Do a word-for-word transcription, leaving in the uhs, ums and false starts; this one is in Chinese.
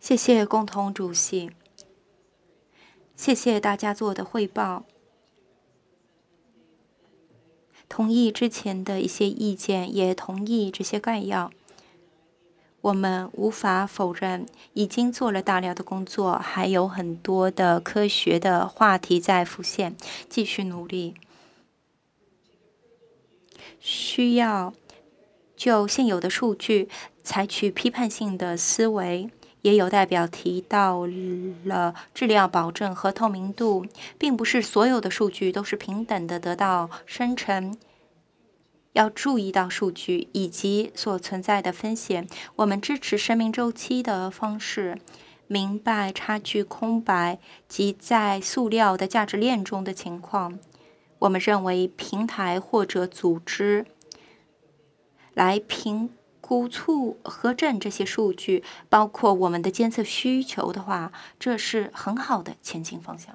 谢谢共同主席，谢谢大家做的汇报。同意之前的一些意见，也同意这些概要。我们无法否认，已经做了大量的工作，还有很多的科学的话题在浮现，继续努力。需要就现有的数据采取批判性的思维。也有代表提到了质量保证和透明度，并不是所有的数据都是平等的得到生成。要注意到数据以及所存在的风险。我们支持生命周期的方式，明白差距空白及在塑料的价值链中的情况。我们认为平台或者组织来评估促核证这些数据，包括我们的监测需求的话，这是很好的前进方向。